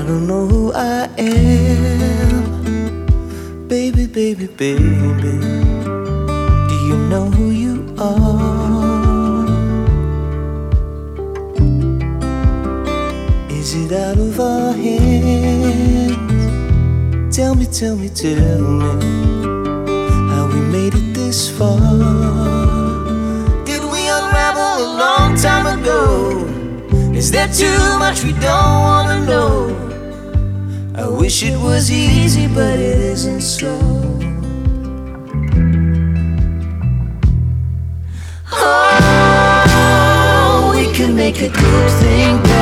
don't know who I am. Baby, baby, baby, do you know who you are? Is it out of our hands? Tell me, tell me, tell me how we made it this far. Did we unravel a long time ago? Is there too much we don't wanna know? I wish it was easy, but it isn't so. Oh, we can make a good thing better.